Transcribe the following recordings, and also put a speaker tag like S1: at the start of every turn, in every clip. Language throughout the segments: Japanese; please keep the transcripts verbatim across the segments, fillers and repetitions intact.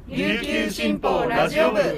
S1: 琉球新報ラジオ部。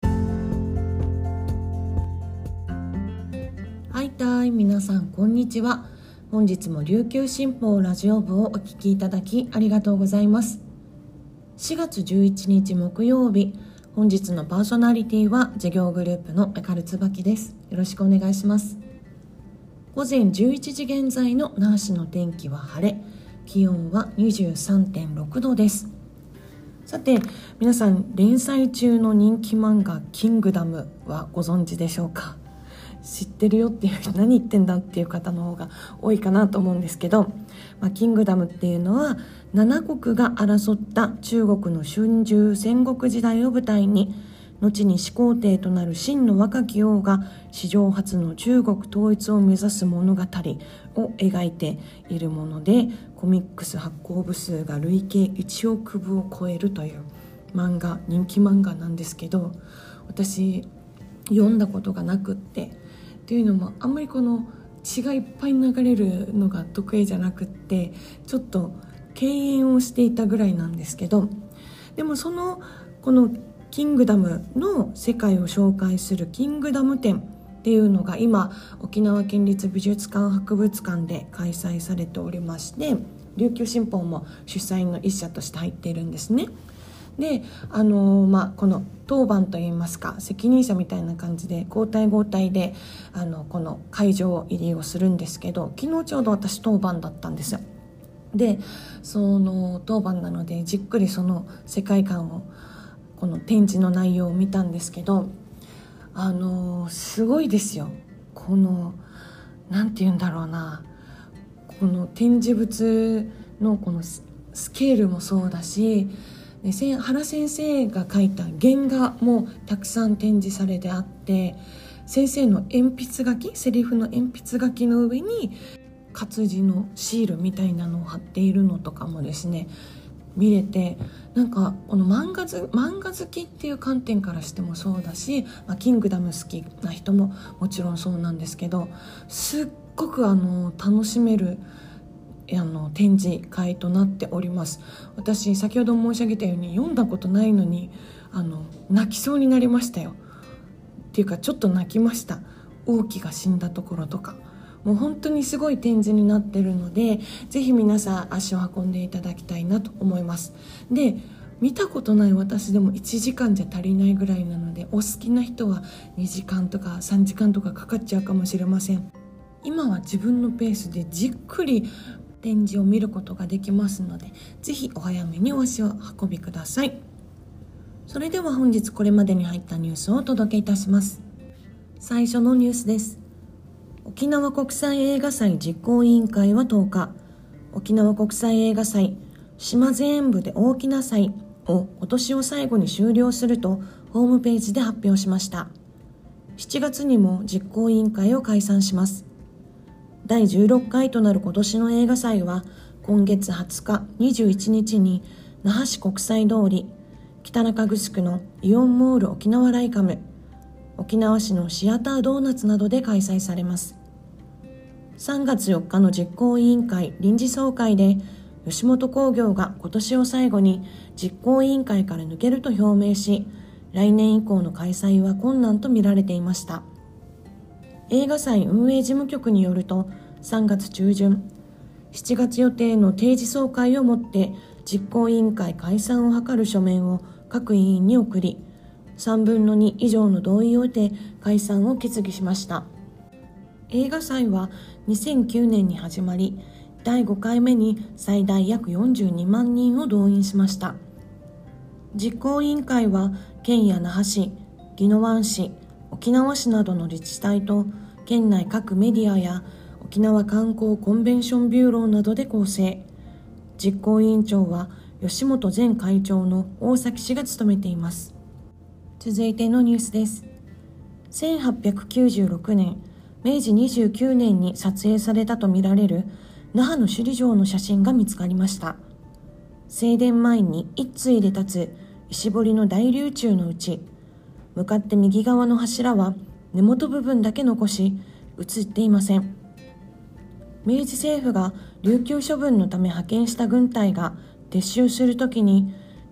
S2: はいたい、皆さんこんにちは。本日も琉球新報ラジオ部をお聞きいただきありがとうございます。しがつじゅういちにち木曜日、本日のパーソナリティは事業グループのメカルツバキです。よろしくお願いします。午前じゅういちじ現在の那覇市の天気は晴れ、気温は にじゅうさんてんろくどです。さて皆さん、連載中の人気漫画キングダムはご存知でしょうか。知ってるよっていう、何言ってんだっていう方の方が多いかなと思うんですけど、まあ、キングダムっていうのはななこくが争った中国の春秋戦国時代を舞台に、後に始皇帝となる秦の若き王が史上初の中国統一を目指す物語を描いているもので、コミックス発行部数が累計いちおくぶを超えるという漫画、人気漫画なんですけど、私読んだことがなくってっていうのも、あんまりこの血がいっぱい流れるのが得意じゃなくって、ちょっと敬遠をしていたぐらいなんですけど、でもそのこのキングダムの世界を紹介するキングダム展っていうのが今沖縄県立美術館博物館で開催されておりまして、琉球新報も主催の一社として入っているんですね。で、あのーまあ、この当番といいますか、責任者みたいな感じで交代交代であのこの会場入りをするんですけど、昨日ちょうど私当番だったんですよ。で、その当番なのでじっくりその世界観を、この展示の内容を見たんですけど、あのー、すごいですよ。このなんて言うんだろうな、この展示物のこのスケールもそうだし、原先生が描いた原画もたくさん展示されてあって、先生の鉛筆書き、セリフの鉛筆書きの上に活字のシールみたいなのを貼っているのとかもですね、見れて、なんかこの漫画ず漫画好きっていう観点からしてもそうだし、まあ、キングダム好きな人ももちろんそうなんですけど、すっごくあの楽しめるあの展示会となっております。私先ほど申し上げたように読んだことないのにあの泣きそうになりましたよ。っていうかちょっと泣きました。王毅が死んだところとか、もう本当にすごい展示になってるので、ぜひ皆さん足を運んでいただきたいなと思います。で、見たことない私でもいちじかんじゃ足りないぐらいなので、お好きな人はにじかんとかさんじかんとかかかっちゃうかもしれません。今は自分のペースでじっくり展示を見ることができますので、ぜひお早めにお足を運びください。それでは本日これまでに入ったニュースをお届けいたします。最初のニュースです。沖縄国際映画祭実行委員会はとおか、沖縄国際映画祭島全部で大きな祭を今年を最後に終了するとホームページで発表しました。しちがつにも実行委員会を解散します。だいじゅうろっかいとなる今年の映画祭は今月はつか、にじゅういちにちに那覇市国際通り、北中城のイオンモール沖縄ライカム、沖縄市のシアタードーナツなどで開催されます。さんがつよっかの実行委員会臨時総会で、吉本興業が今年を最後に実行委員会から抜けると表明し、来年以降の開催は困難と見られていました。映画祭運営事務局によると、さんがつちゅうじゅん、しちがつ予定の定時総会をもって実行委員会解散を図る書面を各委員に送り、さんぶんのに以上の同意を得て解散を決議しました。映画祭はにせんきゅうねんに始まり、だいごかいめに最大約よんじゅうにまんにんを動員しました。実行委員会は県や那覇市、宜野湾市、沖縄市などの自治体と県内各メディアや沖縄観光コンベンションビューローなどで構成。実行委員長は吉本前会長の大崎氏が務めています。続いてのニュースです。せんはっぴゃくきゅうじゅうろくねん、めいじにじゅうきゅうねんに撮影されたとみられる那覇の首里城の写真が見つかりました。正殿前に一対で立つ石彫りの大龍柱のうち、向かって右側の柱は根元部分だけ残し、映っていません。明治政府が琉球処分のため派遣した軍隊が撤収するときに、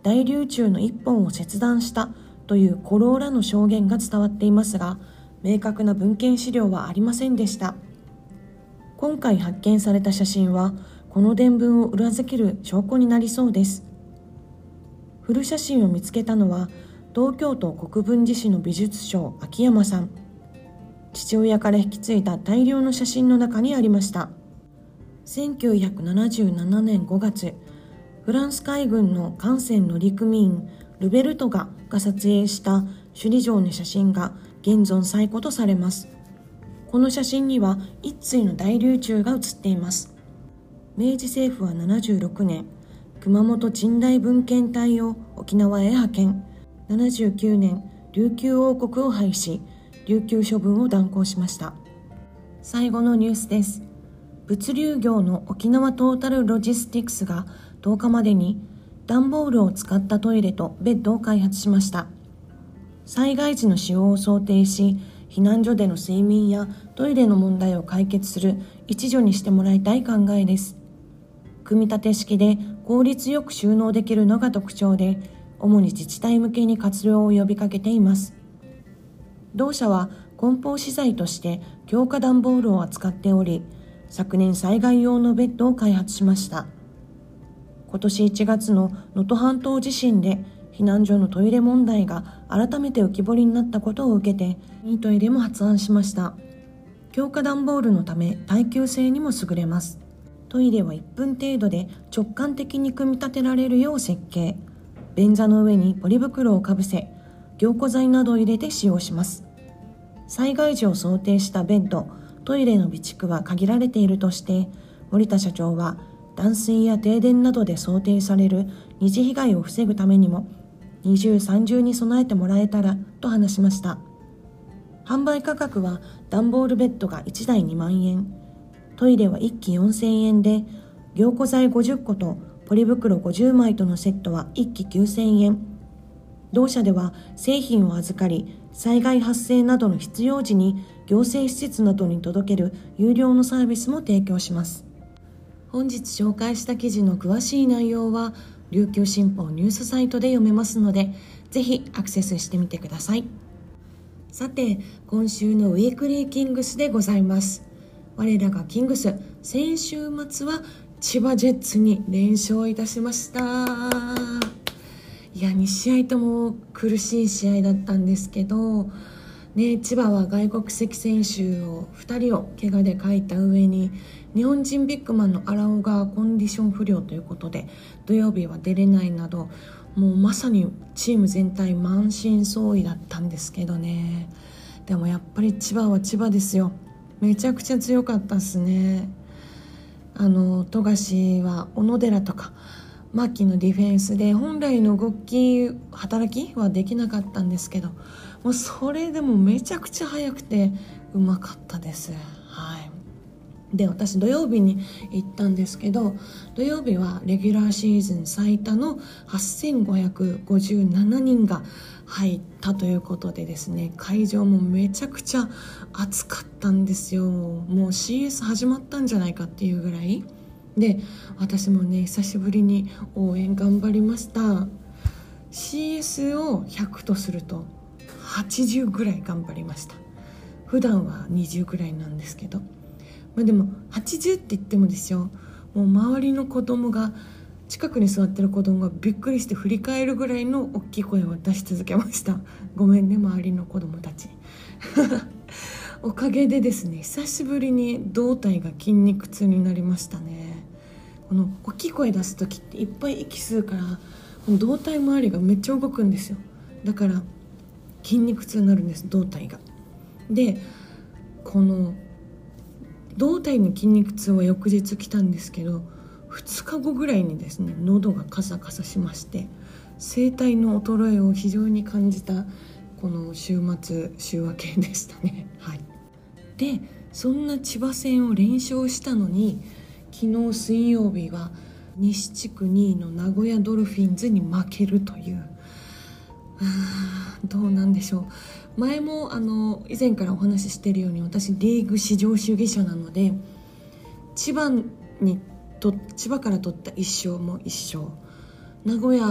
S2: 大輦柱の一本を切断したという古老らの証言が伝わっていますが、明確な文献資料はありませんでした。今回発見された写真はこの伝聞を裏付ける証拠になりそうです。古写真を見つけたのは東京都国分寺市の美術商秋山さん。父親から引き継いだ大量の写真の中にありました。せんきゅうひゃくななじゅうななねんごがつ、フランス海軍の艦船乗組員ルベルトガが撮影した首里城の写真が現存最古とされます。この写真には一対の大輦柱が写っています。明治政府はななじゅうろくねん、熊本近代文献隊を沖縄へ派遣。ななじゅうきゅうねん、琉球王国を廃止、琉球処分を断行しました。最後のニュースです。物流業の沖縄トータルロジスティクスがとおかまでに段ボールを使ったトイレとベッドを開発しました。災害時の使用を想定し、避難所での睡眠やトイレの問題を解決する一助にしてもらいたい考えです。組み立て式で効率よく収納できるのが特徴で、主に自治体向けに活用を呼びかけています。同社は梱包資材として強化段ボールを扱っており、昨年災害用のベッドを開発しました。今年いちがつの能登半島地震で避難所のトイレ問題が改めて浮き彫りになったことを受けて、いいトイレも発案しました。強化段ボールのため耐久性にも優れます。トイレはいっぷん程度で直感的に組み立てられるよう設計。便座の上にポリ袋をかぶせ、凝固剤などを入れて使用します。災害時を想定したベッド、トイレの備蓄は限られているとして、森田社長は断水や停電などで想定される二次被害を防ぐためにも二重三重に備えてもらえたらと話しました。販売価格は段ボールベッドがいちだいにまんえん、トイレはいっきよんせんえんで、凝固剤ごじゅっことポリ袋ごじゅうまいとのセットはいっききゅうせんえん。同社では製品を預かり、災害発生などの必要時に行政施設などに届ける有料のサービスも提供します。本日紹介した記事の詳しい内容は琉球新報ニュースサイトで読めますので、ぜひアクセスしてみてください。さて、今週のウィークリーキングスでございます。我らがキングス、先週末は千葉ジェッツに連勝いたしました。いや、にしあいとも苦しい試合だったんですけど、ね、千葉は外国籍選手をふたりを怪我で欠いた上に、日本人ビッグマンの荒尾がコンディション不良ということで土曜日は出れないなど、もうまさにチーム全体満身創痍だったんですけどね。でもやっぱり千葉は千葉ですよ。めちゃくちゃ強かったですね。あの富樫は小野寺とか牧のディフェンスで本来の動き働きはできなかったんですけど、もうそれでもめちゃくちゃ速くてうまかったです。はい。で、私土曜日に行ったんですけど、土曜日はレギュラーシーズン最多のはっせんごひゃくごじゅうななにんが入ったということでですね、会場もめちゃくちゃ暑かったんですよ。もう シーエス 始まったんじゃないかっていうぐらいで、私もね久しぶりに応援頑張りました。 シーエス をひゃくとするとはちじゅうぐらい頑張りました。普段はにじゅうぐらいなんですけど、まあ、でもはちじゅうって言ってもですよ、もう周りの子供が近くに座ってる子供がびっくりして振り返るぐらいの大きい声を出し続けました。ごめんね周りの子供たちおかげでですね、久しぶりに胴体が筋肉痛になりましたね。この大きい声出す時っていっぱい息吸うから、この胴体周りがめっちゃ動くんですよ。だから筋肉痛になるんです、胴体が。で、この胴体の筋肉痛は翌日来たんですけど、ふつかごぐらいにですね、喉がカサカサしまして、声帯の衰えを非常に感じたこの週末週明けでしたね。はい。で、そんな千葉戦を連勝したのに、昨日水曜日は西地区にいの名古屋ドルフィンズに負けるという、あーどうなんでしょう。前もあの以前からお話ししているように、私リーグ至上主義者なので、千葉にと千葉から取ったいっしょうもいっしょう、名古屋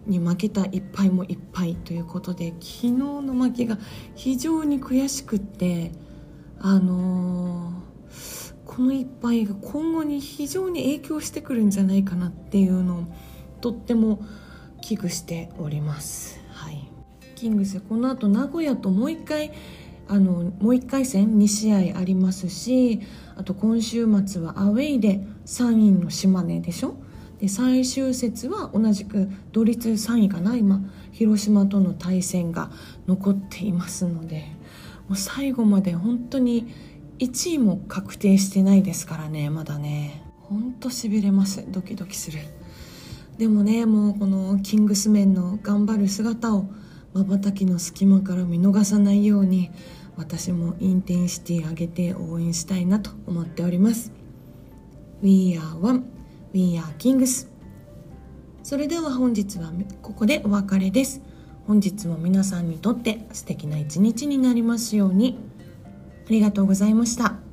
S2: に負けた一敗も一敗ということで、昨日の負けが非常に悔しくって、あのー、この一敗が今後に非常に影響してくるんじゃないかなっていうのをとっても危惧しております、はい、キングスこの後名古屋ともう一回あのもう一回戦に試合ありますし、あと今週末はアウェイでさんいの島根でしょ。で最終節は同じく同率さんいかな、今広島との対戦が残っていますので、もう最後まで本当にいちいも確定してないですからね、まだね。本当しびれます、ドキドキする。でもね、もうこのキングスメンの頑張る姿を瞬きの隙間から見逃さないように、私もインテンシティ上げて応援したいなと思っております。 We are one, We are Kings。 それでは本日はここでお別れです。本日も皆さんにとって素敵な一日になりますように。ありがとうございました。